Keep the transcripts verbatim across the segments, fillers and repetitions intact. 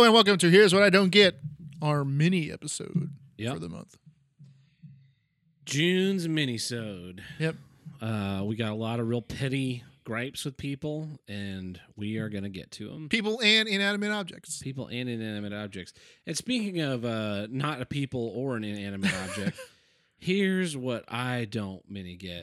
and welcome to Here's What I Don't Get, our mini episode Yep. for the month. June's mini-sode. Yep. Uh, we got a lot of real petty gripes with people, and we are going to get to them. People and inanimate objects. People and inanimate objects. And speaking of uh, not a people or an inanimate object, here's what I don't mini get.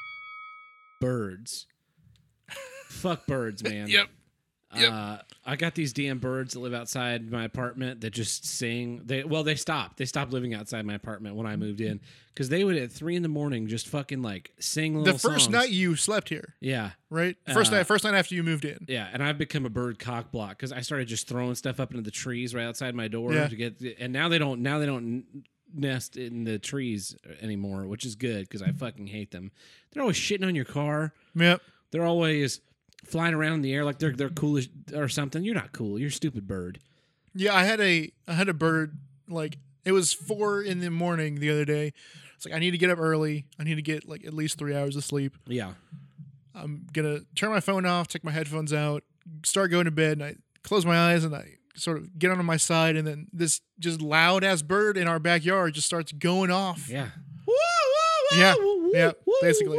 Birds. Fuck birds, man. Yep. Yep. Uh, I got these damn birds that live outside my apartment that just sing. They well, they stopped. They stopped living outside my apartment when I moved in because they would at three in the morning just fucking like sing little The first songs. night you slept here, Yeah, right? First Uh, night, first night after you moved in. yeah, and I've become a bird cock block because I started just throwing stuff up into the trees right outside my door Yeah. to get. And now they don't. Now they don't n- nest in the trees anymore, which is good because I fucking hate them. They're always shitting on your car. Yep. They're always flying around in the air like they're they're cool as, or something. You're not cool. You're a stupid bird. Yeah, I had a I had a bird, like, it was four in the morning the other day. It's like, I need to get up early. I need to get like at least three hours of sleep. Yeah. I'm gonna turn my phone off, take my headphones out, start going to bed, and I close my eyes and I sort of get onto my side, and then this just loud ass bird in our backyard just starts going off. Yeah. Yeah, yeah, basically.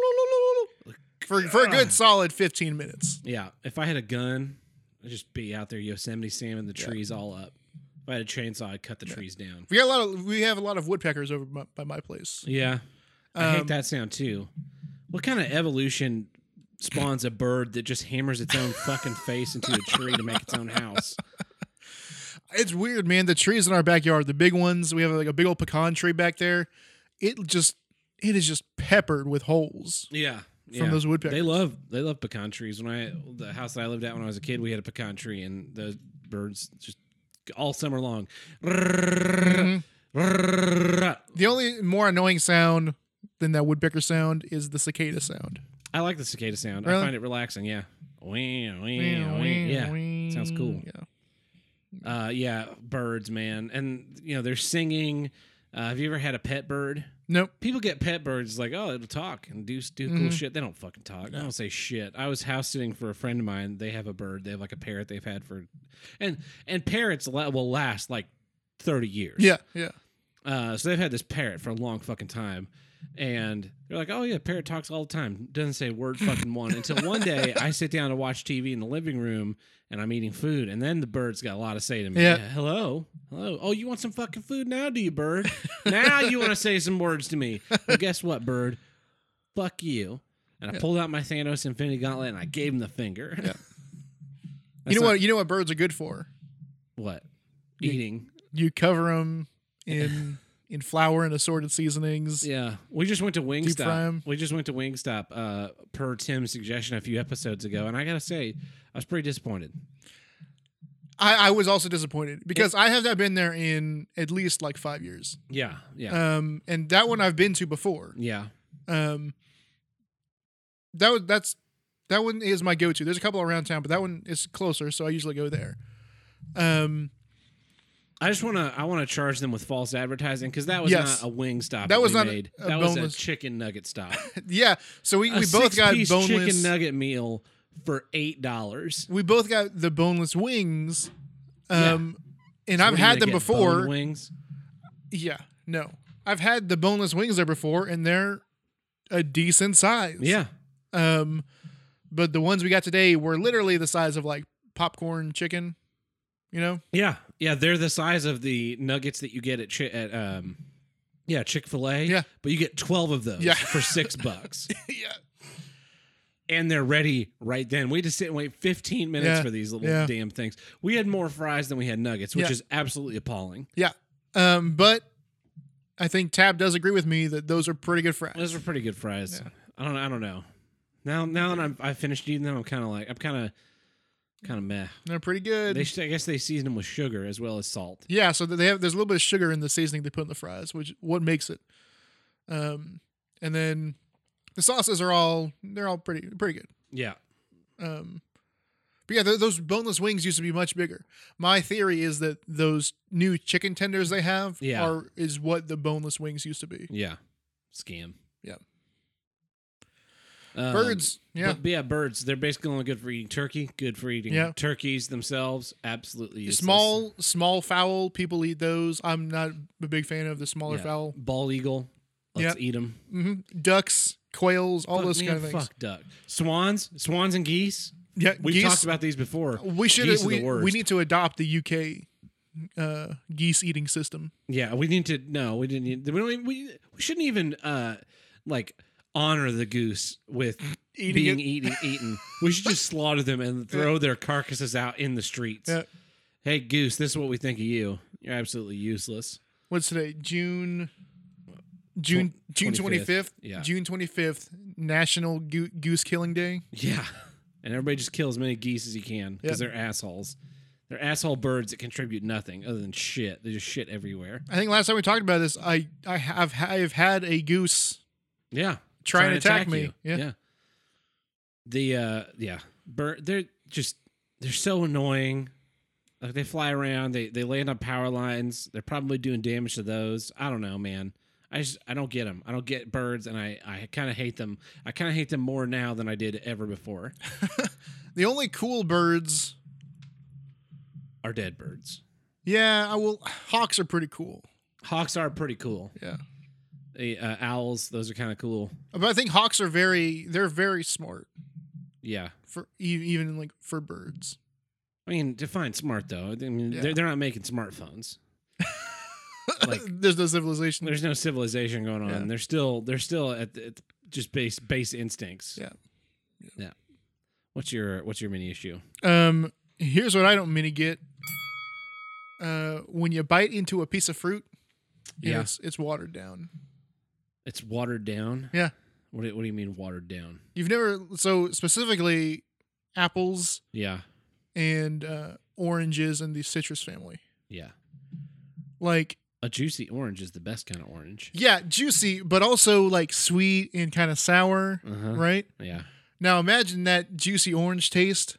For for a good solid fifteen minutes. Yeah. If I had a gun, I'd just be out there Yosemite Sam the trees all up. If I had a chainsaw, I'd cut the Yeah. trees down. We got a lot of we have a lot of woodpeckers over by, by my place. Yeah. I Um, hate that sound too. What kind of evolution spawns a bird that just hammers its own fucking face into a tree to make its own house? It's weird, man. The trees in our backyard, the big ones, we have like a big old pecan tree back there. It just it is just peppered with holes Yeah. from those woodpeckers. They love they love pecan trees. When I the house that I lived at when I was a kid, we had a pecan tree, and the birds just all summer long. Mhm. The only more annoying sound than that woodpecker sound is the cicada sound. I like the cicada sound. Really? I find it relaxing. Yeah. Wee, wee, wee. Yeah. Sounds cool. Yeah. Uh, yeah, birds, man, and you know they're singing. Uh, have you ever had a pet bird? Nope. People get pet birds like, oh, it'll talk and do do cool Mhm. shit. They don't fucking talk. They don't say shit. I was house sitting for a friend of mine. They have a bird. They have like a parrot they've had for, and and parrots la- will last like thirty years. Yeah. Yeah. Uh, so they've had this parrot for a long fucking time. And they're like, oh, yeah, parrot talks all the time. Doesn't say a word fucking one. Until one day I sit down to watch T V in the living room and I'm eating food. And then the bird's got a lot to say to me. Yeah. Hello? Hello? Oh, you want some fucking food now, do you, bird? Now you want to say some words to me. Well, guess what, bird? Fuck you. And I Yeah. pulled out my Thanos Infinity Gauntlet and I gave him the finger. Yeah. That's You know not- what? You know what birds are good for? What? You- Eating. You cover them in in flour and assorted seasonings. Yeah, we just went to fry Wingstop. 'em. We just went to Wingstop uh, per Tim's suggestion a few episodes ago, and I gotta say, I was pretty disappointed. I, I was also disappointed because I have not been there in at least like five years. Yeah, yeah, Um, and that one I've been to before. yeah. Um, that was that's that one is my go-to. There's a couple around town, but that one is closer, so I usually go there. Um, I just wanna, I wanna charge them with false advertising because that was Yes. not a Wingstop. That was we not a- made. a That was a boneless- chicken nugget stop. yeah. So we, a we both got six-piece boneless. chicken nugget meal for eight dollars. We both got the boneless wings. Um, and So I've what are you had gonna them get, before. bone wings. Yeah, no, I've had the boneless wings there before, and they're a decent size. Yeah, Um, but the ones we got today were literally the size of like popcorn chicken. You know? yeah, yeah. They're the size of the nuggets that you get at chi- at um, yeah, Chick-fil-A. Yeah. but you get twelve of those Yeah. for six bucks. yeah. And they're ready right then. We just sit and wait fifteen minutes Yeah, for these little yeah. damn things. We had more fries than we had nuggets, which Yeah. is absolutely appalling. Yeah. Um, but I think Tab does agree with me that those are pretty good fries. Those are pretty good fries. Yeah. I don't. I don't know. Now, now that I'm, I finished eating them, I'm kind of like, I'm kind of, kind of meh. They're pretty good. They, sh- I guess they season them with sugar as well as salt. yeah, so they have there's a little bit of sugar in the seasoning they put in the fries, which what makes it. Um, and then the sauces are all they're all pretty pretty good. Yeah. Um, but yeah, th- those boneless wings used to be much bigger. My theory is that those new chicken tenders they have Yeah. are is what the boneless wings used to be. Yeah. Scam. Um, Birds, yeah. But, but yeah, birds. They're basically only good for eating turkey. Good for eating Yeah. turkeys themselves. Absolutely useless. Small, small fowl. People eat those. I'm not a big fan of the smaller Yeah. fowl. Bald eagle. Let's Yeah. eat them. hmm Ducks, quails, all fuck, those man, kind of things. Fuck duck. Swans. Swans and geese. Yeah, We've geese. talked about these before. We should. Geese are We, the worst. we need to adopt the U K uh, geese eating system. Yeah, we need to. No, we didn't. Need, we don't. even- We we shouldn't even uh like honor the goose with Eating being it. eaten. Eaten. We should just slaughter them and throw their carcasses out in the streets. Yeah. Hey, goose, this is what we think of you. You're absolutely useless. What's today? June. June June twenty fifth. Yeah. June twenty fifth. National Goo- Goose Killing Day. Yeah, and everybody just kill as many geese as you can because Yep. they're assholes. They're asshole birds that contribute nothing other than shit. They just shit everywhere. I think last time we talked about this, I I have I have had a goose Yeah. try and attack, me. you. Yeah. Yeah. The uh yeah. Bird they're just they're so annoying. Like they fly around, they they land on power lines. They're probably doing damage to those. I don't know, man. I just I don't get them. I don't get birds, and I I kind of hate them. I kind of hate them more now than I did ever before. The only cool birds. Are dead birds. Yeah, I will. Hawks are pretty cool. Hawks are pretty cool. Yeah, The, uh, owls, those are kind of cool. but I think hawks are very. They're very smart Yeah. for e- even like for birds. I mean, define smart though. I mean, Yeah. they're they're not making smartphones. Like, There's no civilization. there's no civilization going on. Yeah. They're still they're still at, the, at just base base instincts. Yeah. yeah. Yeah. What's your what's your mini issue? Um, here's what I don't mini get. Uh, when you bite into a piece of fruit, Yeah. it's, it's watered down. It's watered down. Yeah. What do, what do you mean watered down? You've never so specifically apples Yeah. and uh, oranges and the citrus family. Yeah. Like, A juicy orange is the best kind of orange. yeah, juicy, but also like sweet and kind of sour, Uh-huh. right? Yeah. Now imagine that juicy orange taste,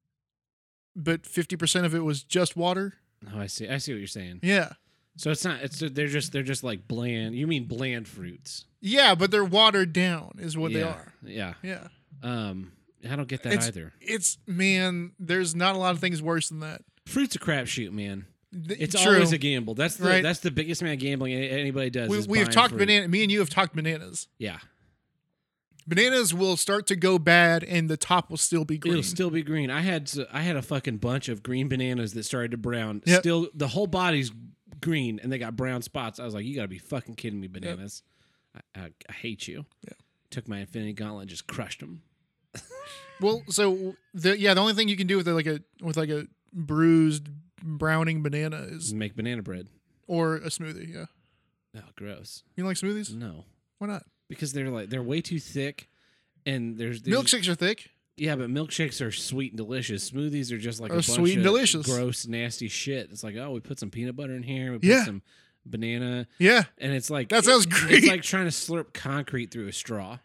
but fifty percent of it was just water. Oh, I see. I see what you're saying. Yeah. So it's not. It's they're just they're just like bland. You mean bland fruits? Yeah, but they're watered down, is what yeah. they are. Yeah. Yeah. Um, I don't get that It's- either. It's, man, there's not a lot of things worse than that. Fruit's a crapshoot, man. Th- It's True. always a gamble. That's the Right. that's the biggest amount of gambling a- anybody does. we, is we've buying talked fruit. banana. Me and you have talked bananas. Yeah, Bananas will start to go bad, and the top will still be green. it'll still be green. I had s- I had a fucking bunch of green bananas that started to brown. Yep. Still, the whole body's green, and they got brown spots. I was like, you gotta be fucking kidding me, bananas. I, I, I hate you. Yeah. Took my Infinity Gauntlet and just crushed them. Well, so the yeah, the only thing you can do with like a with like a bruised browning banana is Make banana bread. or a smoothie. Yeah, Oh, gross. you like smoothies? No, Why not? because they're like they're way too thick, and there's, there's Milkshakes are thick. Yeah, but milkshakes are sweet and delicious. Smoothies are just like Are a bunch sweet and of delicious. gross, nasty shit. It's like, oh, we put some peanut butter in here. We put Yeah. some banana, Yeah, and it's like That sounds it- great. It's like trying to slurp concrete through a straw.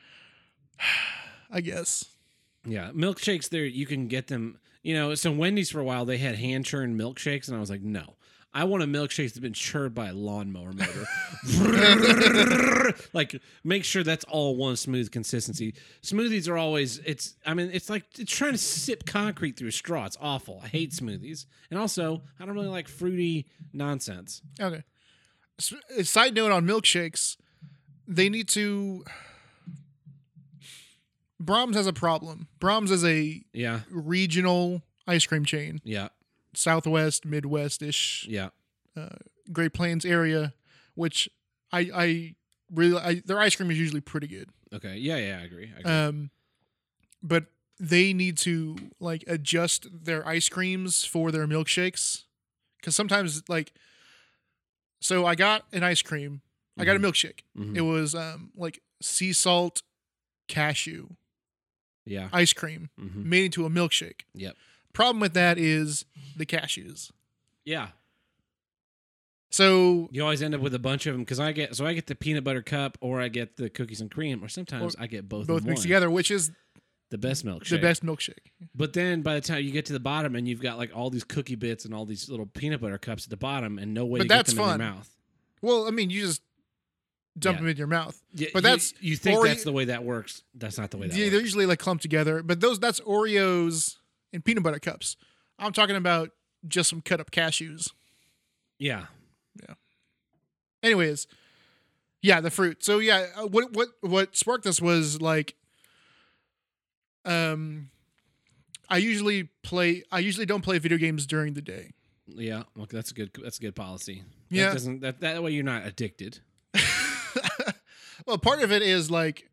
I guess. Yeah, milkshakes. There, you can get them. You know, so Wendy's for a while they had hand churned milkshakes, and I was like, no. I want a milkshake that's been churned by a lawnmower motor. Like, make sure that's all one smooth consistency. Smoothies are always, it's, I mean, it's like it's trying to sip concrete through a straw. It's awful. I hate smoothies. And also, I don't really like fruity nonsense. Okay. S- a side note on milkshakes, they need to. Brahms has a problem. Brahms is a Yeah, regional ice cream chain, yeah, Southwest, Midwest ish, yeah. Great Plains area, which I I really I, their ice cream is usually pretty good. Okay, yeah, yeah, I agree. I agree. Um, but they need to like adjust their ice creams for their milkshakes, because sometimes like, so I got an ice cream, I got a milkshake. Mhm. It was um like sea salt cashew yeah. ice cream hmm made into a milkshake. Yep. Problem with that is the cashews. Yeah. So You always end up with a bunch of them because I get so I get the peanut butter cup or I get the cookies and cream or sometimes I get both. both in mixed one. together, which is The best milkshake. the best milkshake. But then by the time you get to the bottom and you've got like all these cookie bits and all these little peanut butter cups at the bottom and no way But to get that's them fun. in your mouth. Well, I mean, you just dump Yeah. them in your mouth. Yeah, But you- that's you think Ore- that's the way that works. That's not the way that Yeah, works. they're usually like clumped together. But those that's Oreos and peanut butter cups. I'm talking about just some cut up cashews. Yeah. Anyways, yeah, the fruit. So yeah, uh, what what what sparked this was like, um, I usually play. I usually don't play video games during the day. Yeah. Well, that's a good that's a good policy. Yeah. That doesn't that, that way you're not addicted. Well, part of it is like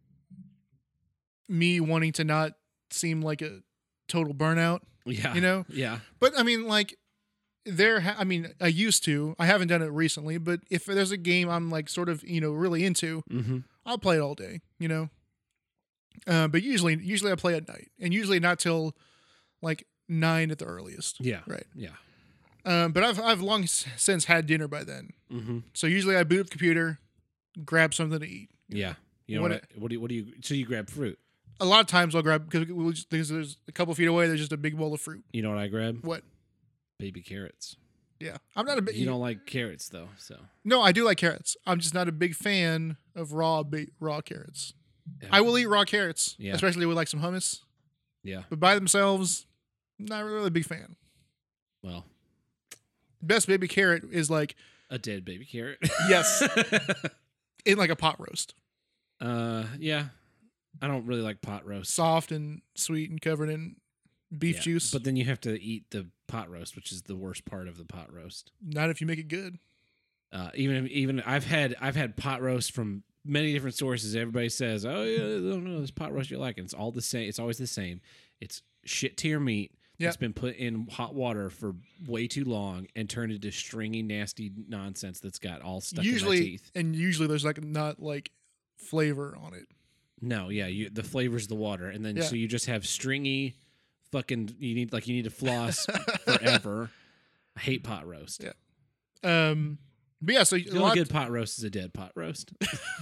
me wanting to not seem like a total burnout, Yeah. you know. Yeah. But I mean, like, there. Ha- I mean, I used to. I haven't done it recently. But if there's a game I'm like sort of you know really into, Mm-hmm. I'll play it all day. You know. Uh, but usually, usually I play at night, and usually not till like nine at the earliest. Yeah. Right. Yeah. Um, but I've I've long s- since had dinner by then. Mm-hmm. So usually I boot up the computer, grab something to eat. Yeah. You know What what? I- what do you? What do you? So you grab fruit. A lot of times I'll grab because we'll just, there's, there's a couple feet away. There's just a big bowl of fruit. You know what I grab? What? Baby carrots. Yeah, I'm not a big. You don't like carrots though, so No, I do like carrots. I'm just not a big fan of raw ba- raw carrots. yeah. I will eat raw carrots, Yeah. especially with like some hummus. Yeah. But by themselves, not really a big fan. Well, Best baby carrot is like a dead baby carrot. yes, in like a pot roast, uh, yeah. I don't really like pot roast. soft and sweet and covered in beef Yeah, juice. But then you have to eat the pot roast, which is the worst part of the pot roast. Not if you make it good. Uh, even if, even I've had I've had pot roast from many different sources. Everybody says, "Oh yeah, no, no, this pot roast you like," and it's all the same. It's always the same. It's shit tier meat. Yep. It's been put in hot water for way too long and turned into stringy, nasty nonsense that's got all stuck in my Usually, teeth. and usually there's like not like flavor on it. No, yeah, you, the flavor's the water, and then Yeah. so you just have stringy, fucking. You need like you need to floss forever. I hate pot roast. Yeah. Um, but yeah, so a The lot, only good pot roast is a dead pot roast.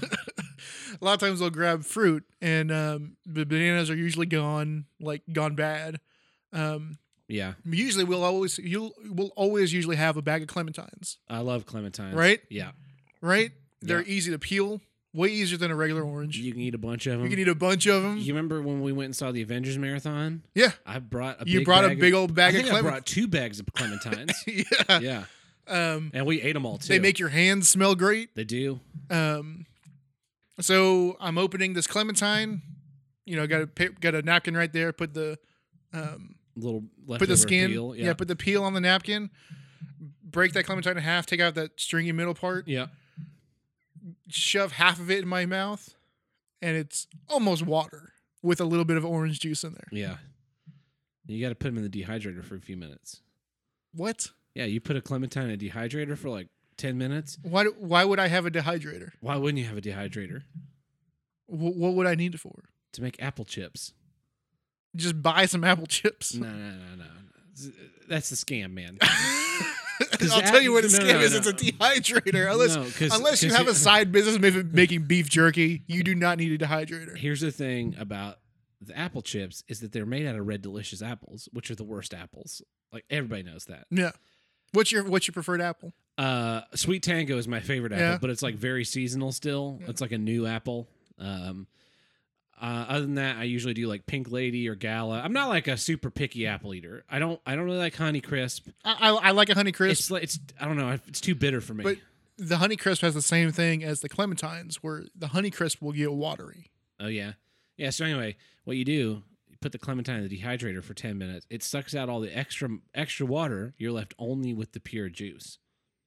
a lot of times they'll grab fruit, and um, the bananas are usually gone, like gone bad. Um, Yeah, usually we'll always you'll we'll always usually have a bag of clementines, I love clementines. Right? Yeah, right? They're Yeah. easy to peel, way easier than a regular orange. you can eat a bunch of them. You can eat a bunch of them. You remember when we went and saw the Avengers marathon? Yeah, I brought a you big brought a bag big of, old I bag of think I clementines. brought two bags of clementines. yeah. Yeah, Um, and we ate them all too. they make your hands smell great. They do. Um, so I'm opening this clementine. You know, got a pa- got a napkin right there. Put the um, Little leftover put the skin. peel. Yeah. Yeah, put the peel on the napkin. Break that clementine in half. Take out that stringy middle part. yeah. Shove half of it in my mouth, and it's almost water with a little bit of orange juice in there. Yeah. You got to put them in the dehydrator for a few minutes. What? Yeah, you put a clementine in a dehydrator for like ten minutes. Why? do- Why would I have a dehydrator? Why wouldn't you have a dehydrator? Wh- what would I need it for? To make apple chips. Just buy some apple chips. No, no, no, no. no. That's the scam, man. I'll tell you what a no, scam no, is. no. It's a dehydrator. Unless, No, 'cause- unless you 'cause have you- a side business maybe making beef jerky, you do not need a dehydrator. Here's the thing about the apple chips is that they're made out of Red Delicious apples, which are the worst apples. Like everybody knows that. Yeah. What's your What's your preferred apple? Uh, Sweet Tango is my favorite apple, Yeah. but it's like very seasonal still. Yeah. It's like a new apple. Um, uh, other than that, I usually do like Pink Lady or Gala. I'm not like a super picky apple eater. I don't. I don't really like Honey Crisp. I, I, I like a Honey Crisp, It's like it's. I don't know. It's too bitter for me. but the Honey Crisp has the same thing as the clementines, where the Honey Crisp will get watery. Oh yeah, yeah. So anyway, what you do, you put the clementine in the dehydrator for ten minutes. It sucks out all the extra extra water. You're left only with the pure juice.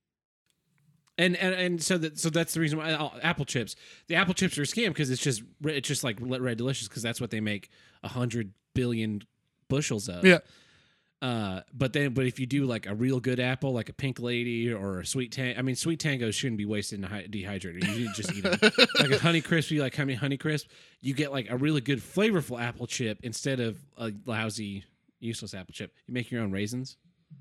And and, and so that so that's the reason why uh, apple chips. The apple chips are a scam because it's just it's just like Red Delicious because that's what they make a hundred billion bushels of. Yeah. Uh, but then, but if you do like a real good apple, like a Pink Lady or a Sweet Tango, I mean, Sweet Tangos shouldn't be wasted in a hi- dehydrator. You should just eat them. Like a Honey Crisp, you like Honey Honey Crisp, you get like a really good flavorful apple chip instead of a lousy, useless apple chip. You make your own raisins.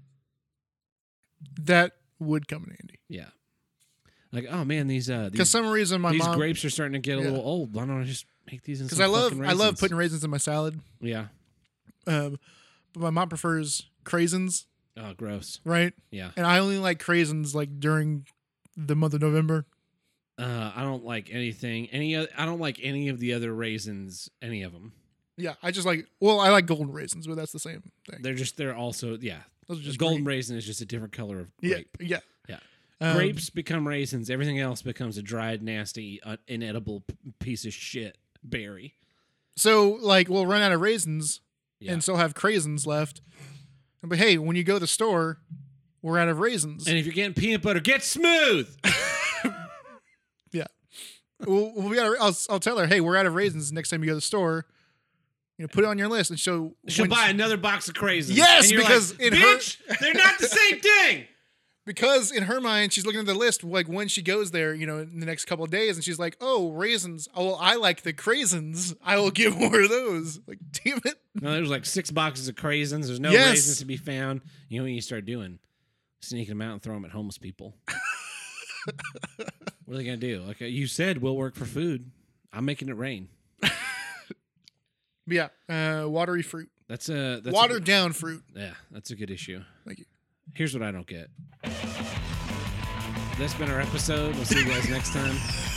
That would come in handy. Yeah. Like, oh man, these uh, Because these, some reason my these mom, grapes are starting to get a Yeah. little old. Why don't I just make these in because some I love fucking I love raisins? putting raisins in my salad. Yeah. Um, but my mom prefers craisins, Oh, gross. right? Yeah. And I only like craisins like during the month of November. Uh, I don't like anything. Any oth- I don't like any of the other raisins. Any of them. Yeah, I just like. Well, I like golden raisins, but that's the same thing. They're just. They're also. Yeah. Those are just golden green. raisin is just a different color of Yeah, grape. yeah, Yeah. Um, Grapes become raisins. Everything else becomes a dried, nasty, uh, inedible p- piece of shit berry. So, like, we'll run out of raisins Yeah. and still have craisins left. But hey, when you go to the store, we're out of raisins. And if you're getting peanut butter, get smooth. yeah, we'll, we'll be out of, I'll, I'll tell her, hey, we're out of raisins next time you go to the store. You know, put it on your list and show. She'll when buy she- another box of craisins. Yes, and you're because like, in her- bitch, they're not the same thing. Because in her mind, she's looking at the list, like when she goes there, you know, in the next couple of days, and she's like, "Oh, raisins! Oh, well, I like the craisins. I will get more of those." Like, damn it! No, there's like six boxes of craisins. There's no Yes. raisins to be found. You know what you start doing? Sneaking them out and throw them at homeless people. What are they gonna do? Like uh, you said, we'll work for food. I'm making it rain. But yeah, uh, watery fruit, That's a that's watered A, down fruit. yeah, that's a good issue. Thank you. Here's what I don't get. That's been our episode. We'll see you guys next time.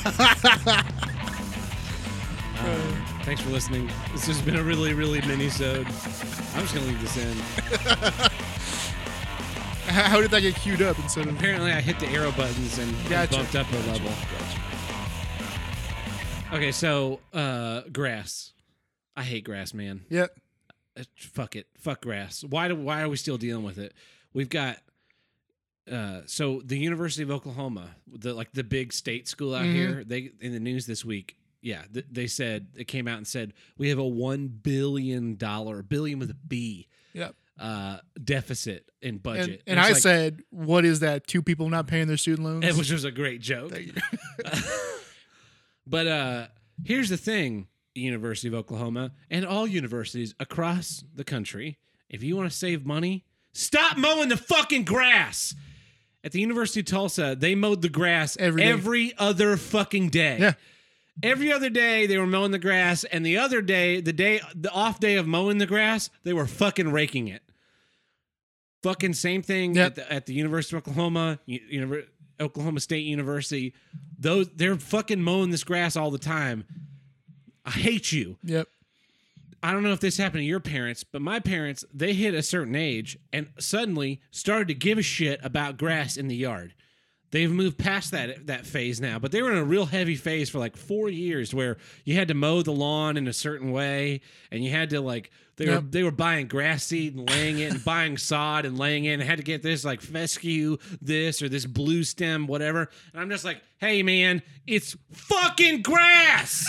Um, thanks for listening. This has been a really, really mini-sode. I'm just gonna leave this in. How did that get queued up instead of? Apparently, I hit the arrow buttons and and Gotcha. bumped up a level. Okay, so uh, grass. I hate grass, man. Yeah, Uh, Fuck it. Fuck grass. Why do why are we still dealing with it? We've got uh so the University of Oklahoma, the like the big state school out Mhm. here, they in the news this week. Yeah, th- they said it came out and said we have a one billion dollar billion with a B yeah. uh deficit in budget. And, and it's I like- said, "What is that? Two people not paying their student loans?" which was a great joke. Thank you. But uh here's the thing, University of Oklahoma and all universities across the country, if you want to save money, stop mowing the fucking grass. At the University of Tulsa, they mowed the grass Every day. every other fucking day. Yeah. Every other day they were mowing the grass, and the other day, the day, the off day of mowing the grass, they were fucking raking it. Fucking same thing Yep. at, the, at the University of Oklahoma, U- Univer- Oklahoma State University. Those they're fucking mowing this grass all the time. I hate you. Yep. I don't know if this happened to your parents, but my parents, they hit a certain age and suddenly started to give a shit about grass in the yard. They've moved past that that phase now, but they were in a real heavy phase for like four years where you had to mow the lawn in a certain way, and you had to like they Yep. were they were buying grass seed and laying it, and buying sod and laying it, and had to get this like fescue this or this blue stem whatever. And I'm just like, hey man, it's fucking grass.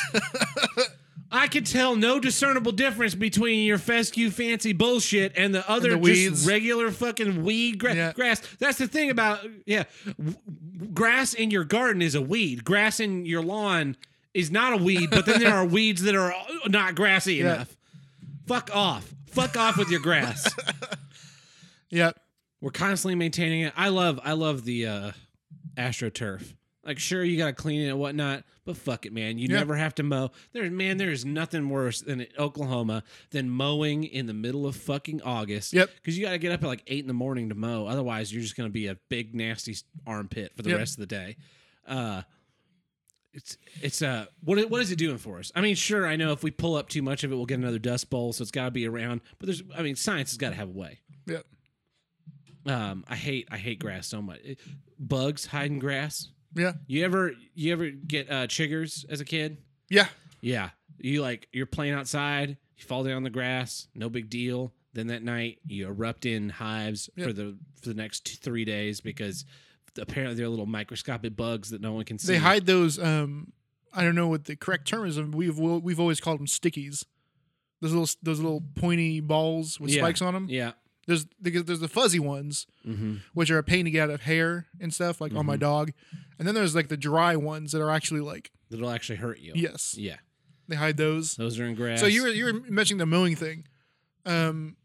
I can tell no discernible difference between your fescue fancy bullshit and the other the weeds. just regular fucking weed gra- Yeah. grass. That's the thing about, yeah, w- grass in your garden is a weed. Grass in your lawn is not a weed, but then there are weeds that are not grassy Yeah. enough. Fuck off. Fuck off with your grass. Yep. We're constantly maintaining it. I love I love the uh, AstroTurf. Like, sure, you got to clean it and whatnot, but fuck it, man. You Yeah. never have to mow. There's man, there is nothing worse than Oklahoma than mowing in the middle of fucking August. Yep. Because you got to get up at like eight in the morning to mow. Otherwise, you're just going to be a big nasty armpit for the Yep. rest of the day. Uh, it's it's uh what what is it doing for us? I mean, sure, I know if we pull up too much of it, we'll get another dust bowl, so it's got to be around. But there's, I mean, science has got to have a way. Yep. Um, I hate I hate grass so much. It- bugs hiding grass. Yeah. You ever you ever get uh, chiggers as a kid? Yeah. Yeah. You like you're playing outside, you fall down on the grass, no big deal. Then that night you erupt in hives Yep. for the for the next two, three days because apparently they're little microscopic bugs that no one can see. They hide those. Um, I don't know what the correct term is. We've we've always called them stickies. Those little those little pointy balls with Yeah. spikes on them. Yeah. There's there's the fuzzy ones, Mm-hmm. which are a pain to get out of hair and stuff, like on my Mhm. dog. And then there's like the dry ones that are actually like, That'll actually hurt you. yes, Yeah. they hide those. Those are in grass. So you were you were mentioning the mowing thing. Um,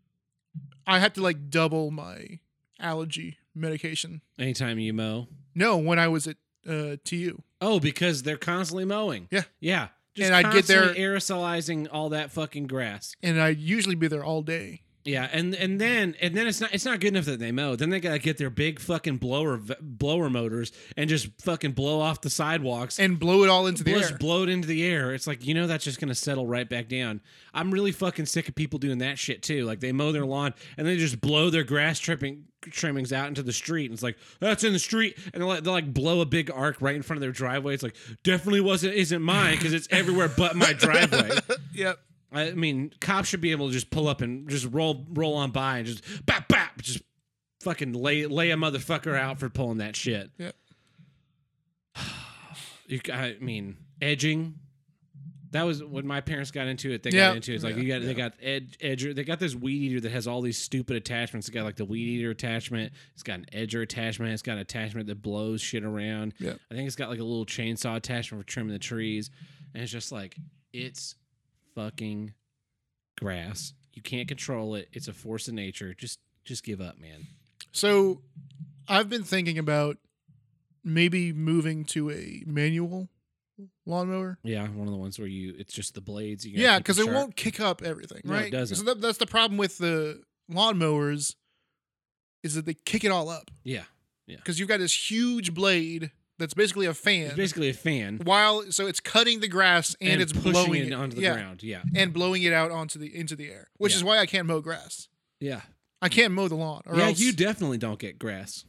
I had to like double my allergy medication. anytime you mow. No, when I was at uh, T U. Oh, because they're constantly mowing. Yeah. Yeah. Just And I'd get there- constantly aerosolizing all that fucking grass. And I'd usually be there all day. Yeah, and and then and then it's not it's not good enough that they mow. Then they gotta get their big fucking blower blower motors and just fucking blow off the sidewalks and blow it all into the just air. blow it into the air. It's like, you know, that's just gonna settle right back down. I'm really fucking sick of people doing that shit too. Like they mow their lawn and they just blow their grass tripping trimmings out into the street. And it's like, that's in the street, and they'll like, they'll like blow a big arc right in front of their driveway. It's like, definitely wasn't isn't mine because it's everywhere but my driveway. Yep. I mean, cops should be able to just pull up and just roll roll on by and just bap bap, just fucking lay lay a motherfucker out for pulling that shit. Yeah. You, I mean, edging. That was when my parents got into it. They Yeah. got into it. It's like Yeah. you got Yeah. they got edge edger. They got this weed eater that has all these stupid attachments. It's got like the weed eater attachment. It's got an edger attachment. It's got an attachment that blows shit around. Yeah. I think it's got like a little chainsaw attachment for trimming the trees. And it's just like, it's fucking grass. You can't control it. It's a force of nature. Just just give up, man. So I've been thinking about maybe moving to a manual lawnmower. Yeah, one of the ones where you it's just the blades. You gotta Yeah, keep because it sharp. won't kick up everything, No, it right? doesn't. So that, that's the problem with the lawnmowers is that they kick it all up Yeah, because you've got this huge blade that's basically a fan. it's basically a fan while so it's cutting the grass and, it's pushing blowing it onto the yeah, ground. Yeah, and blowing it out onto the into the air, which Yeah. is why I can't mow grass. yeah, I can't mow the lawn. Or yeah. else, You definitely don't get grass.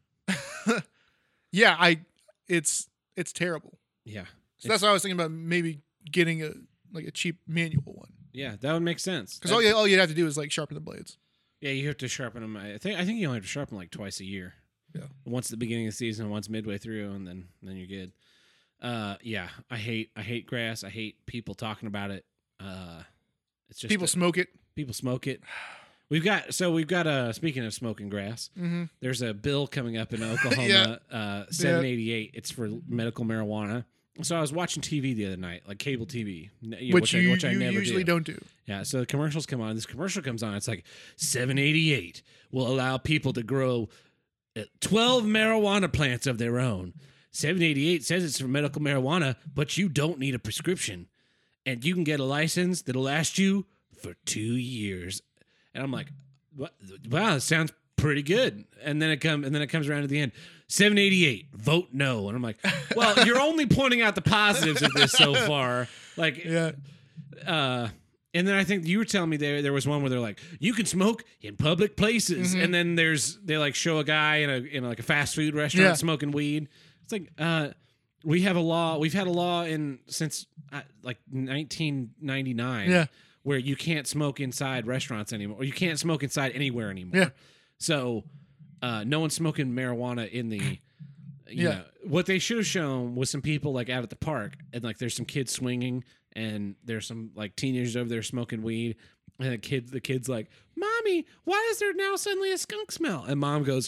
yeah, I it's it's terrible. Yeah, So that's why I was thinking about maybe getting a like a cheap manual one yeah, that would make sense. because That- all you all you'd have to do is like sharpen the blades. yeah, you have to sharpen them. I think I think you only have to sharpen like twice a year. Yeah. Once at the beginning of the season, once midway through, and then then you're good. Uh, yeah, I hate I hate grass. I hate people talking about it. Uh, it's just People a- smoke it. people smoke it. We've got so we've got uh speaking of smoking grass, Mm-hmm. there's a bill coming up in Oklahoma, uh seven eighty-eight. It's for medical marijuana. So I was watching T V the other night, like cable T V, you know, Which I, you, which I you never usually do. don't do. Yeah, so the commercials come on. This commercial comes on. It's like seven eighty-eight will allow people to grow uh, twelve marijuana plants of their own. seven eighty-eight says it's for medical marijuana, but you don't need a prescription. And you can get a license that'll last you for two years. And I'm like, what? Wow, that sounds pretty good. And then it come and then it comes around to the end. seven eighty-eight, vote no. And I'm like, well, you're only pointing out the positives of this so far. Like, Yeah. uh, and then I think you were telling me there there was one where they're like, you can smoke in public places, Mhm. and then there's they like show a guy in a in like a fast food restaurant Yeah. smoking weed. It's like, uh, we have a law. We've had a law in since uh, like nineteen ninety-nine. Yeah. Where you can't smoke inside restaurants anymore, or you can't smoke inside anywhere anymore. Yeah. So, uh, no one's smoking marijuana in the. You Yeah. know, what they should have shown was some people like out at the park, and like there's some kids swinging, and there's some like teenagers over there smoking weed, and the kid, the kid's like, "Mommy, why is there now suddenly a skunk smell?" And mom goes,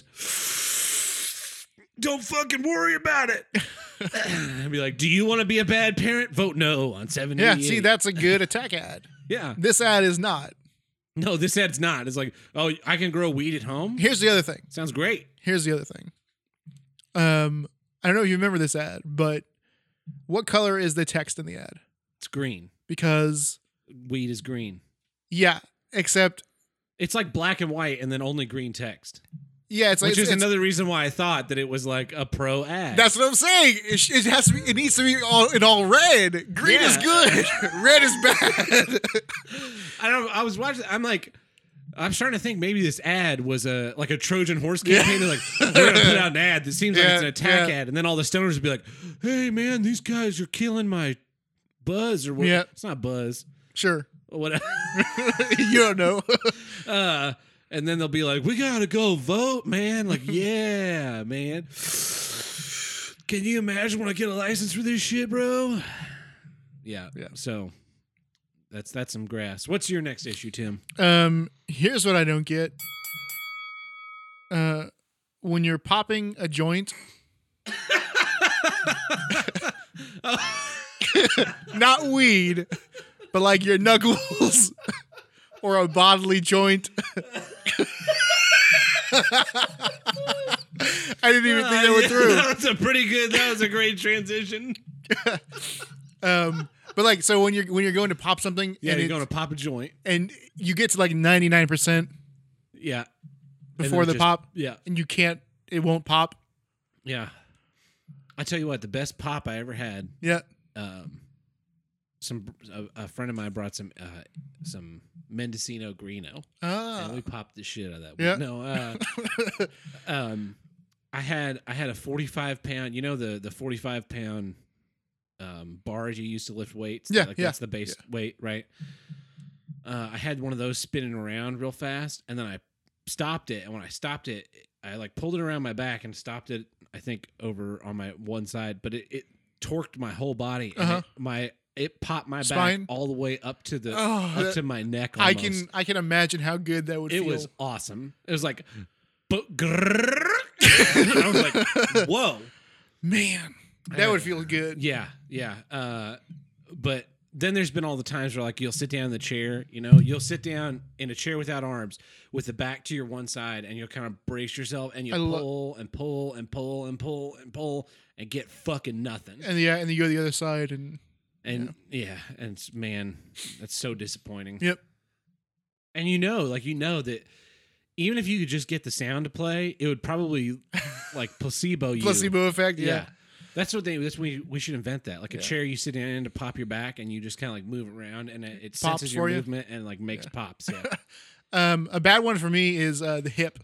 "Don't fucking worry about it." And be like, "Do you want to be a bad parent? Vote no on seven Yeah. eighty-eight." See, that's a good attack ad. yeah. This ad is not. No, this ad's not. It's like, oh, I can grow weed at home. Here's the other thing. Sounds great. Here's the other thing. Um, I don't know if you remember this ad, but what color is the text in the ad? It's green. Because Weed is green. yeah, except It's like black and white, and then only green text. yeah, it's like Which it's, is it's- another reason why I thought that it was like a pro ad. That's what I'm saying. It, sh- it has to be. It needs to be all in all red. Green is Yeah. good. Red is bad. I don't. I was watching. I'm like, I'm starting to think maybe this ad was a like a Trojan horse campaign. They're like, we're gonna put out an ad that seems like Yeah, it's an attack yeah. ad, and then all the stoners would be like, "Hey man, these guys are killing my buzz or what? Yeah. It's not buzz, Sure. or whatever." You don't know. uh, and then they'll be like, "We gotta go vote, man!" Like, yeah, man. Can you imagine when I get a license for this shit, bro? Yeah. Yeah. So that's that's some grass. What's your next issue, Tim? Um, here's what I don't get. Uh, when you're popping a joint, not weed, but like your knuckles or a bodily joint. I didn't even think that went through. That was a pretty good. That was a great transition. Um, But like, so when you're when you're going to pop something, Yeah, and you're it's- going to pop a joint. and you get to like ninety-nine percent Yeah. before And the then just- pop, Yeah. and you can't, it won't pop. Yeah. I tell you what, the best pop I ever had. Yeah. Um, some a, a friend of mine brought some uh, some Mendocino Greeno, Ah. and we popped the shit out of that. Yeah. No. Uh, um, I had I had a forty-five pound. You know the the forty-five pound um, bars you used to lift weights. Yeah, like yeah, that's the base weight, right? Uh, I had one of those spinning around real fast, and then I stopped it. And when I stopped it, I like pulled it around my back and stopped it. I think over on my one side, but it, it torqued my whole body. And Uh-huh. it, my it popped my Spine? back all the way up to the Oh, up that- to my neck. I Almost. can I can imagine how good that would It feel. was awesome. It was like, but I was like, whoa. Man, that would feel good. Yeah, yeah. Uh, but then there's been all the times where like you'll sit down in the chair, you know, you'll sit down in a chair without arms with the back to your one side, and you'll kind of brace yourself, and you I lo- pull and pull and pull and pull and pull and get fucking nothing. And yeah, and then you go to the other side, and And yeah, and it's, man, that's so disappointing. yep. And you know, like you know that even if you could just get the sound to play, it would probably like placebo you. Placebo effect. Yeah. Yeah. That's what they. That's when we, we should invent that, like a Yeah. chair you sit in to pop your back, and you just kind of like move around, and it, it Pops senses your for you? movement and like makes pops. Yeah. Um, a bad one for me is uh, the hip.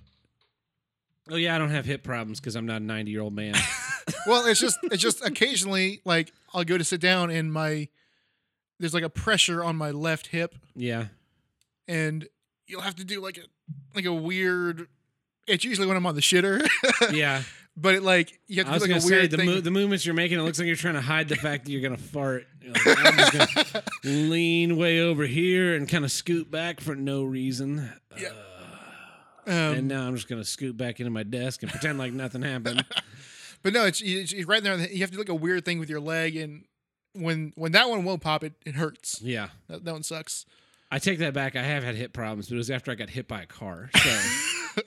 Oh yeah, I don't have hip problems because I'm not a ninety year old man. Well, it's just it's just occasionally like I'll go to sit down and my there's like a pressure on my left hip, Yeah. and you'll have to do like a like a weird. It's usually when I'm on the shitter, Yeah. but it like you have I to was do gonna like a say weird the thing. mo- the movements you're making, it looks like you're trying to hide the fact that you're gonna fart. You're like, I'm just gonna lean way over here and kind of scoot back for no reason. Yeah. Uh, um, and now I'm just gonna scoot back into my desk and pretend like nothing happened. But no, it's, it's, it's right there. You have to do like a weird thing with your leg, and when when that one won't pop, it it hurts. Yeah. That, that one sucks. I take that back. I have had hip problems, but it was after I got hit by a car. So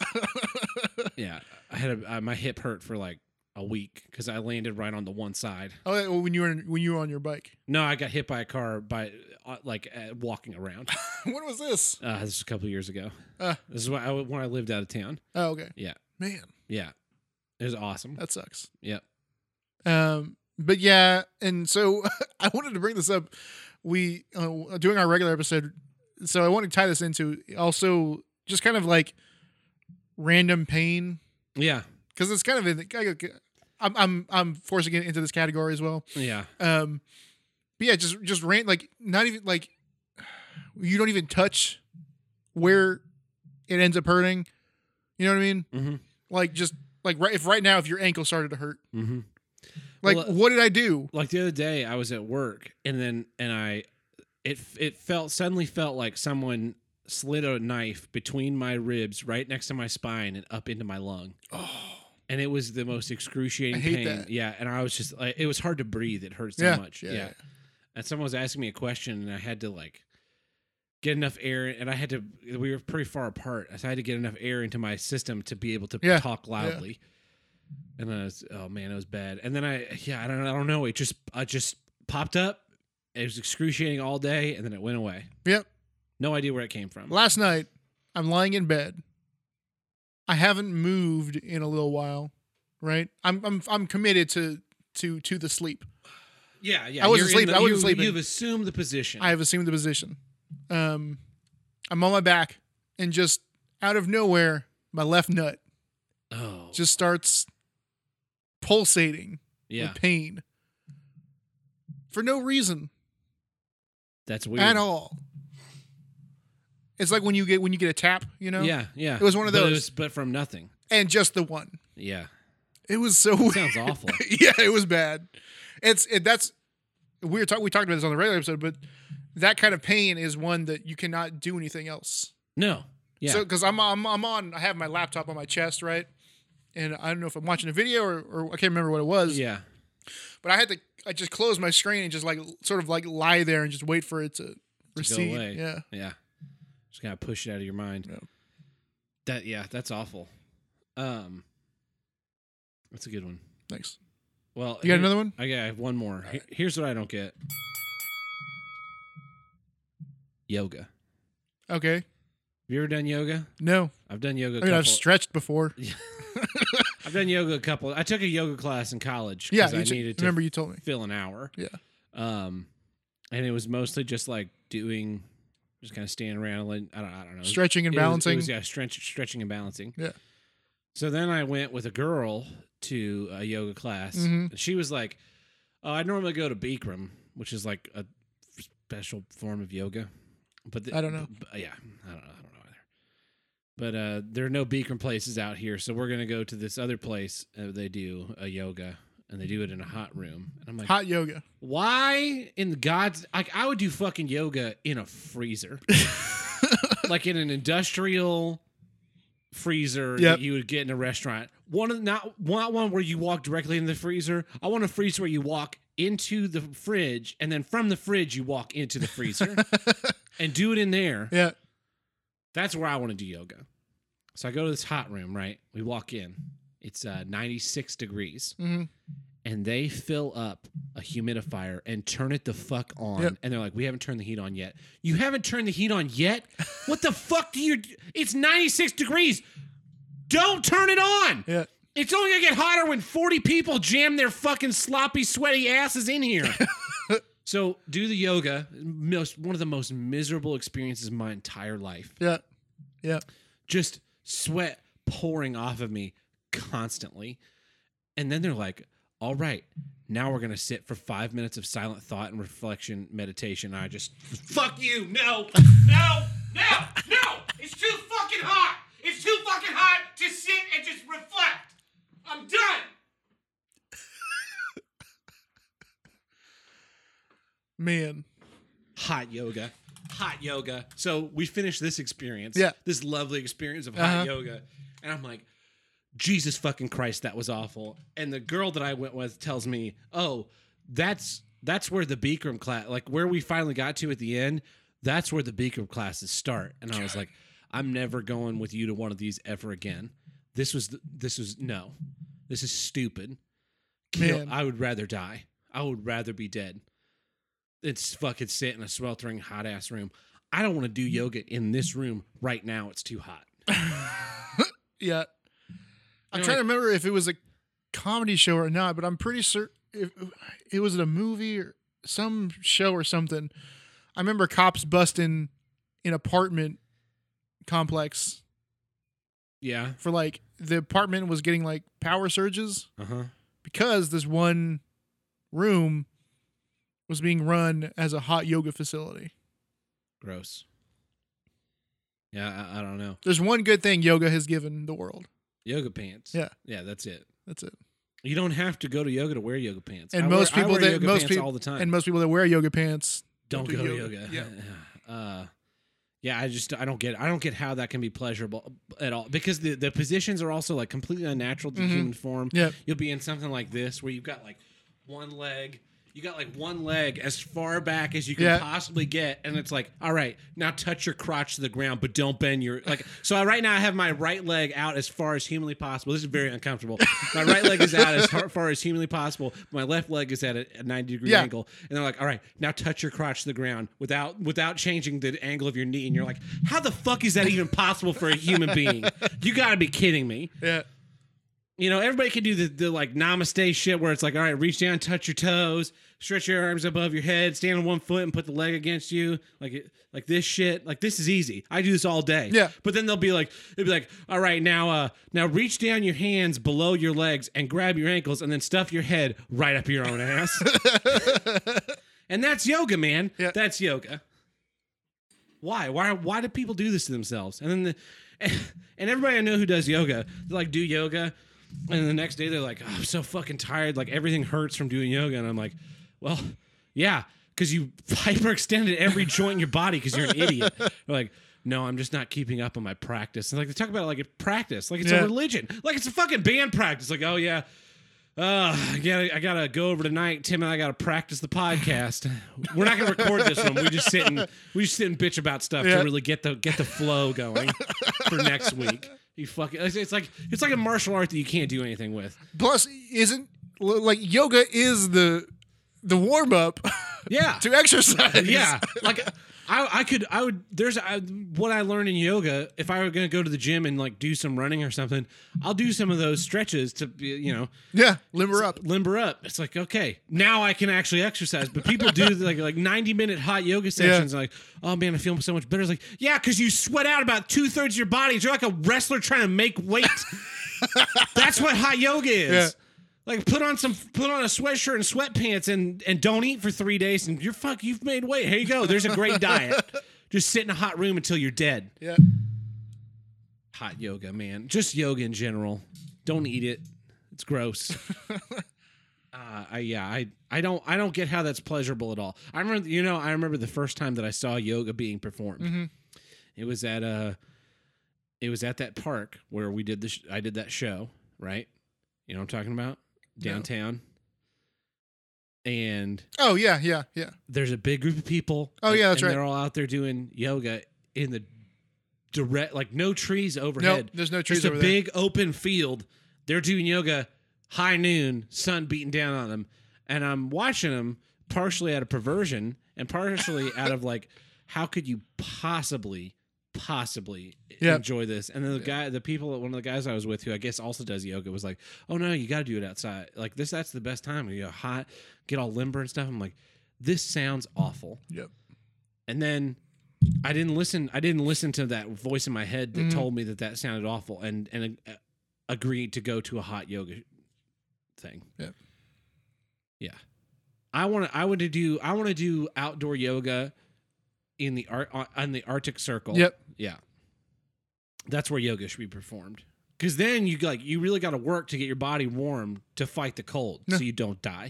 yeah, I had a, uh, my hip hurt for like a week because I landed right on the one side. Oh, well, when you were when you were on your bike. No, I got hit by a car by uh, like uh, walking around. When was this? Uh, this was a couple of years ago. Uh. This is when I, when I lived out of town. Oh, okay. Yeah, Man, yeah, it was awesome. that sucks. Yep. Um, but yeah, and so I wanted to bring this up. We uh, doing our regular episode, so I want to tie this into also just kind of like random pain, Yeah, because it's kind of in the, I'm I'm I'm forcing it into this category as well. yeah, Um, but yeah, just just ran like not even like you don't even touch where it ends up hurting. You know what I mean? mm-hmm. Like just like right if right now if your ankle started to hurt, Mm-hmm. like Well, uh, what did I do? Like the other day, I was at work, and then and I, it it felt suddenly felt like someone slid a knife between my ribs, right next to my spine, and up into my lung. Oh, And it was the most excruciating I hate pain. that. Yeah, and I was just like, it was hard to breathe. It hurt so yeah, much. yeah, Yeah. yeah. And someone was asking me a question, and I had to like get enough air, and I had to. We were pretty far apart, so I had to get enough air into my system to be able to Yeah, talk loudly. And then I was, oh man, it was bad. And then I, yeah, I don't, I don't know. It just, I just popped up. It was excruciating all day, and then it went away. Yep. No idea where it came from. Last night, I'm lying in bed. I haven't moved in a little while, right? I'm I'm I'm committed to to to the sleep. Yeah, yeah. I wasn't you're in sleeping. the- I wasn't you- sleeping. You've assumed the position. I have assumed the position. Um, I'm on my back, and just out of nowhere, my left nut oh, just starts pulsating yeah. with pain for no reason That's weird. at all. It's like when you get when you get a tap, you know? Yeah, yeah. It was one of But it those. was- but from nothing. And just the one. Yeah. It was so weird. Sounds awful. Yeah, it was bad. It's it, that's we were talk, we talked about this on the regular episode, but that kind of pain is one that you cannot do anything else. No. Yeah. So because I'm, I'm I'm on, I have my laptop on my chest, right, and I don't know if I'm watching a video or, or I can't remember what it was. yeah. But I had to I just close my screen and just like sort of like lie there and just wait for it to recede. away. Yeah. Yeah. Just gotta push it out of your mind. Yeah. That yeah, that's awful. Um that's a good one. Thanks. Well, You got another one? I got I have one more. Here- Here's what I don't get. yoga. Okay. Have you ever done yoga? No. I've done yoga. A I mean, couple. I've stretched before. I've done yoga a couple. I took a yoga class in college Yeah, because I you t- needed to remember you told me. fill an hour. Yeah. Um, and it was mostly just like doing, just kind of standing around. Like, I don't, I don't know, Stretching and It was- balancing. It was, yeah, stretch, stretching and balancing. Yeah. So then I went with a girl to a yoga class. Mhm. And she was like, "Oh, I normally go to Bikram, which is like a special form of yoga." But the, I don't know. b- yeah, I don't know. I don't know either. But uh, there are no Bikram places out here, so we're gonna go to this other place. Uh, they do a yoga, and they do it in a hot room. And I'm like, Hot yoga. why in the God's like I would do fucking yoga in a freezer, like in an industrial freezer Yep. that you would get in a restaurant. One of not not one where you walk directly in the freezer. I want a freezer where you walk into the fridge, and then from the fridge you walk into the freezer, and do it in there. Yeah. That's where I want to do yoga. So I go to this hot room. Right, we walk in. It's uh, ninety-six degrees. hmm And they fill up a humidifier and turn it the fuck on. Yep. And they're like, we haven't turned the heat on yet. You haven't turned the heat on yet? What the fuck do you... It's ninety-six degrees. Don't turn it on. Yeah. It's only going to get hotter when forty people jam their fucking sloppy, sweaty asses in here. So do the yoga. Most, one of the most miserable experiences of my entire life. Yeah. Yeah. Just sweat pouring off of me constantly. And then they're like, all right, now we're going to sit for five minutes of silent thought and reflection meditation. And I just, fuck you. No, no, no, no. It's too fucking hot. It's too fucking hot to sit and just reflect. I'm done. Man. Hot yoga. Hot yoga. So we finished this experience. Yeah. This lovely experience of hot Uh-huh. yoga. And I'm like, Jesus fucking Christ, that was awful. And the girl that I went with tells me, oh, that's that's where the Bikram class, like where we finally got to at the end, that's where the Bikram classes start. And I was like, I'm never going with you to one of these ever again. This was, the, this was, no. This is stupid. Kill, Man. I would rather die. I would rather be dead. It's fucking sit in a sweltering hot ass room. I don't want to do yoga in this room right now. It's too hot. Yeah. I'm You know, trying like- to remember if it was a comedy show or not, but I'm pretty certain if it was a movie or some show or something. I remember cops busting an apartment complex Yeah. for like the apartment was getting like power surges Uh huh. because this one room was being run as a hot yoga facility. Gross. Yeah, I, I don't know. There's one good thing yoga has given the world. Yoga pants. Yeah. Yeah, that's it. That's it. You don't have to go to yoga to wear yoga pants. And I most wear, I people wear that yoga most pants peop- all the time. And most people that wear yoga pants don't, do go yoga. to yoga. Yeah. Uh, yeah, I just I don't get I don't get how that can be pleasurable at all because the, the positions are also like completely unnatural to Mhm. the human form. Yeah. You'll be in something like this where you've got like one leg, you got like one leg as far back as you can Yeah. possibly get, and it's like, all right, now touch your crotch to the ground, but don't bend your like. So I, right now I have my right leg out as far as humanly possible. This is very uncomfortable. My right leg is out as far, far as humanly possible. My left leg is at a, a ninety degree Yeah. angle, and they're like, all right, now touch your crotch to the ground without without changing the angle of your knee, and you're like, how the fuck is that even possible for a human being? You got to be kidding me. Yeah. You know, everybody can do the, the like namaste shit where it's like, all right, reach down, touch your toes, stretch your arms above your head, stand on one foot and put the leg against you. Like it, like this shit. Like this is easy. I do this all day. Yeah. But then they'll be like, they'll be like, all right, now uh now reach down your hands below your legs and grab your ankles and then stuff your head right up your own ass. And that's yoga, man. Yeah. That's yoga. Why? Why why do people do this to themselves? And then the and everybody I know who does yoga, they like do yoga. And the next day they're like, oh, I'm so fucking tired. Like everything hurts from doing yoga. And I'm like, well, yeah, because you hyperextended every joint in your body because you're an idiot. They're like, no, I'm just not keeping up on my practice. And like they talk about it like a practice, like it's Yeah. a religion, like it's a fucking band practice. Like, oh yeah, uh, I gotta, I gotta go over tonight. Tim and I gotta practice the podcast. We're not gonna record this one. We just sit and we just sit and bitch about stuff Yeah. to really get the get the flow going for next week. You fucking, it's, it's like it's like a martial art that you can't do anything with. Plus, isn't like yoga is the the warm up Yeah, to exercise. yeah. Like I, I could, I would, there's I, what I learned in yoga. If I were going to go to the gym and like do some running or something, I'll do some of those stretches to, be, you know, Yeah, limber up. limber up. It's like, okay, now I can actually exercise. But people do like like ninety minute hot yoga sessions. Yeah. Like, oh man, I feel so much better. It's like, yeah, because you sweat out about two thirds of your body. You're like a wrestler trying to make weight. That's what hot yoga is. Yeah. Like put on some, put on a sweatshirt and sweatpants, and and don't eat for three days, and you're fuck. You've made weight. Here you go. There's a great diet. Just sit in a hot room until you're dead. Yeah. Hot yoga, man. Just yoga in general. Don't eat it. It's gross. uh, I yeah. I I don't I don't get how that's pleasurable at all. I remember you know I remember the first time that I saw yoga being performed. Mm-hmm. It was at uh It was at that park where we did the. Sh- I did that show. Right. You know what I'm talking about? Downtown. No. And Oh yeah, yeah, yeah. there's a big group of people. Oh and, yeah, that's and right. They're all out there doing yoga in the direct, like no trees overhead. No, there's no trees Just over a big open field. They're doing yoga, high noon, sun beating down on them, and I'm watching them partially out of perversion and partially out of like, how could you possibly, possibly Yep. enjoy this? And then the guy, the people, one of the guys I was with, who I guess also does yoga, was like, "Oh no, you got to do it outside. Like this, that's the best time. You know, hot, get all limber and stuff." I'm like, this sounds awful. Yep. And then I didn't listen. I didn't listen to that voice in my head that Mhm. told me that that sounded awful, and and uh, agreed to go to a hot yoga thing. Yep. Yeah. I want to. I want to do. I want to do outdoor yoga in the art on the Arctic Circle. Yep. Yeah. That's where yoga should be performed. Because then you like you really got to work to get your body warm to fight the cold, No. so you don't die.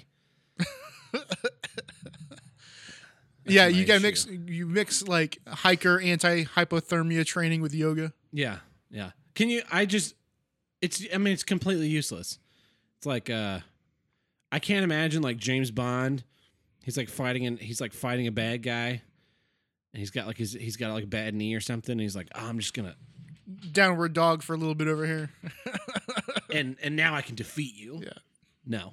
Yeah, my you gotta issue. mix. You mix like hiker anti hypothermia training with yoga. Yeah, yeah. Can you? I just. It's. I mean, it's completely useless. It's like uh, I can't imagine like James Bond. He's like fighting and he's like fighting a bad guy, and he's got like his he's got like a bad knee or something. And he's like, oh, I'm just gonna Downward dog for a little bit over here. and and now I can defeat you. Yeah. No.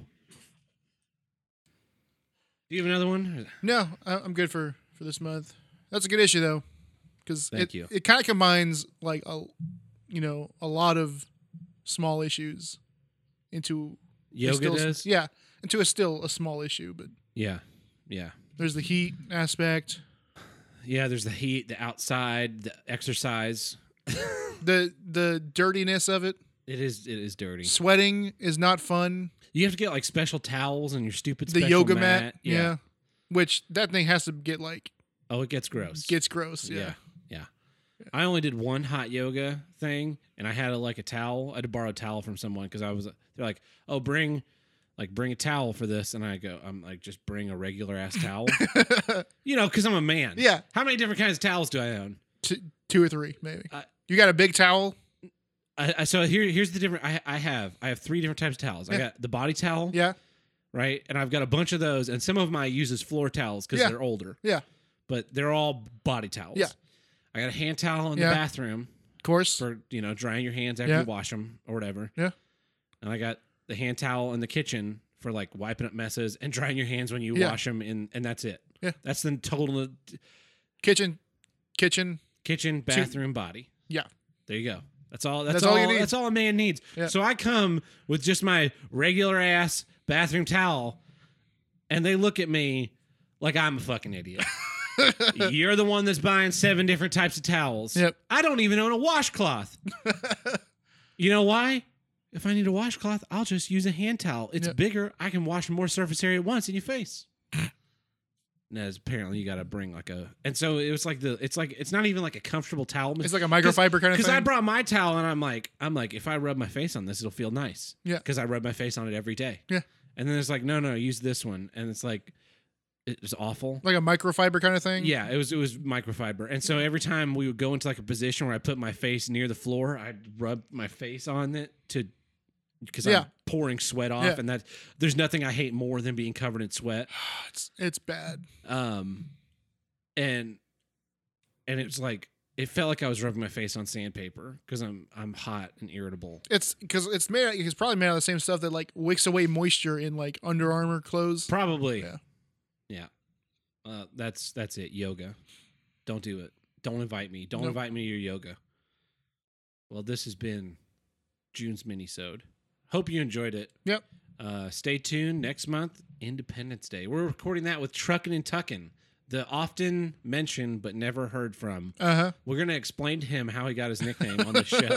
Do you have another one? No, I- I'm good for for this month. That's a good issue though, because Thank it you. it kind of combines like a you know a lot of small issues into a Yoga still, does. yeah into a still a small issue, but Yeah. Yeah. there's the heat aspect, Yeah. There's the heat, the outside, the exercise. the the dirtiness of it. It is. It is dirty. Sweating is not fun. You have to get like special towels and your stupid The special yoga mat, Yeah. yeah. which that thing has to get like Oh, it gets gross. gets gross. Yeah, yeah. Yeah. I only did one hot yoga thing, and I had a, like a towel. I had to borrow a towel from someone because I was. They're like, "Oh, bring, like, bring a towel for this," and I go, "I'm like, just bring a regular ass towel." You know, because I'm a man. Yeah. How many different kinds of towels do I own? T- two or three maybe. I- You got a big towel. I, I so here here's the different. I I have I have three different types of towels. I Yeah. got the body towel. Yeah, Right, and I've got a bunch of those, and some of them I use as floor towels because Yeah. they're older. yeah, But they're all body towels. Yeah. I got a hand towel in Yeah. the bathroom of course. for, you know, drying your hands after Yeah. you wash them or whatever. Yeah. And I got the hand towel in the kitchen for like wiping up messes and drying your hands when you Yeah. wash them, and and that's it. Yeah. That's the total Kitchen, kitchen. kitchen, bathroom, body. Yeah. There you go. That's all. That's, That's all. all you need. That's all a man needs. Yeah. So I come with just my regular ass bathroom towel, and they look at me like I'm a fucking idiot. You're the one that's buying seven different types of towels. Yep. I don't even own a washcloth. You know why? If I need a washcloth, I'll just use a hand towel. It's Yep. bigger. I can wash more surface area at once in your face. No, apparently you got to bring like a, and so it was like the, it's like it's not even like a comfortable towel. It's like a microfiber kind of Because thing. I brought my towel and I'm like, I'm like, if I rub my face on this, it'll feel nice. Yeah. Because I rub my face on it every day. Yeah. And then it's like, no, no, use this one, and it's like, it was awful. like a microfiber kind of thing. Yeah, it was it was microfiber, and so every time we would go into like a position where I put my face near the floor, I'd rub my face on it to, because Yeah. I'm pouring sweat off, Yeah. and that there's nothing I hate more than being covered in sweat. it's it's bad. Um, and and it was like it felt like I was rubbing my face on sandpaper because I'm I'm hot and irritable. It's because it's made. It's probably made out of the same stuff that like wicks away moisture in like Under Armour clothes. Probably. Yeah. Yeah. Uh, that's that's it. Yoga. Don't do it. Don't invite me. Don't Nope. invite me to your yoga. Well, this has been June's mini-sode. Hope you enjoyed it. Yep. Uh, stay tuned. Next month, Independence Day. We're recording that with Truckin' and Tuckin', the often mentioned but never heard from. Uh huh. We're going to explain to him how he got his nickname on the show.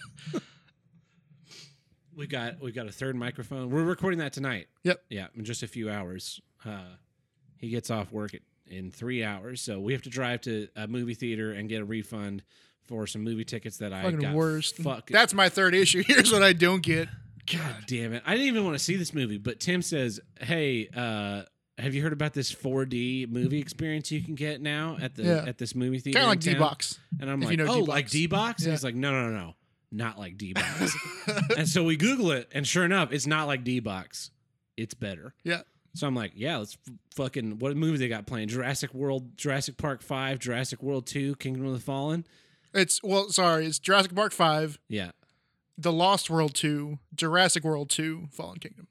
we got we got a third microphone. We're recording that tonight. Yep. Yeah, in just a few hours. Uh, he gets off work at, in three hours, so we have to drive to a movie theater and get a refund for some movie tickets that I Fucking got. worst. Fuck. That's my third issue. Here's what I don't get. God damn it. I didn't even want to see this movie, but Tim says, hey, uh, have you heard about this four D movie experience you can get now at the Yeah. at this movie theater? Kind of like in town?" D-Box. And I'm if like, you know oh, D-Box. like D-Box? Yeah. And he's like, no, no, no, no. Not like D-Box. And so we Google it, and sure enough, it's not like D-Box. It's better. Yeah. So I'm like, yeah, let's f- fucking, what movie they got playing? Jurassic World, Jurassic Park five, Jurassic World two, Kingdom of the Fallen? It's, well, sorry. It's Jurassic Park five, Yeah. The Lost World two, Jurassic World two, Fallen Kingdom.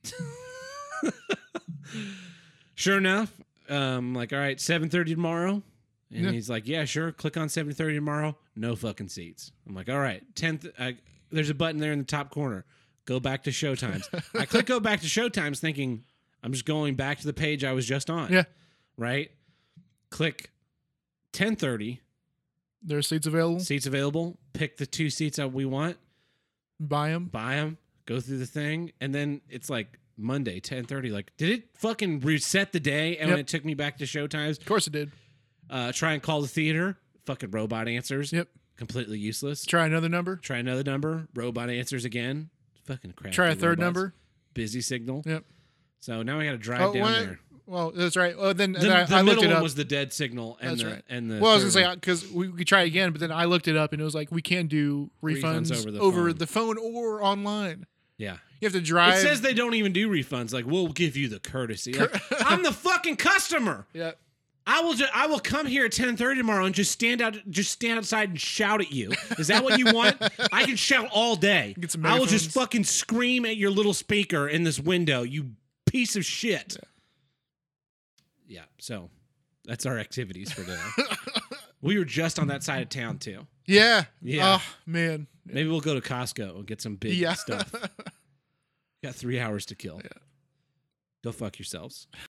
Sure enough, um, like, all right, seven thirty tomorrow. And Yeah. he's like, yeah, sure. Click on seven thirty tomorrow. No fucking seats. I'm like, all right, tenth. I, there's a button there in the top corner. Go back to Showtimes. I click go back to Showtimes thinking I'm just going back to the page I was just on. Yeah. Right? Click ten thirty. There's seats available. Seats available. Pick the two seats that we want. Buy them. Buy them. Go through the thing. And then it's like Monday, ten thirty. Like, did it fucking reset the day? And when Yep. it took me back to Showtimes, Of course it did. uh, try and call the theater. Fucking robot answers. Yep. Completely useless. Try another number. Try another number. Robot answers again. Fucking crap. Try a third number. Busy signal. Yep. So now I got to drive Oh, down when- there. Well, that's right. Well, then The, then I, the I looked middle it one up. was the dead signal, and That's the right. and the. Well, I was third gonna say because we we tried again, but then I looked it up and it was like we can't do refunds, Refunds over the over phone. the phone or online. one. Yeah. You have to drive. It says they don't even do refunds. Like, we'll give you the courtesy. Like, I'm the fucking customer. yeah. I will. Ju- I will come here at ten thirty tomorrow and just stand out. Just stand outside and shout at you. Is that what you want? I can shout all day. Get some I will just megaphones. fucking scream at your little speaker in this window. You piece of shit. Yeah. yeah so that's our activities for today. We were just on that side of town too. Yeah. Yeah. Oh man. Maybe we'll go to Costco and get some big Yeah. stuff. Got three hours to kill. Go fuck yourselves.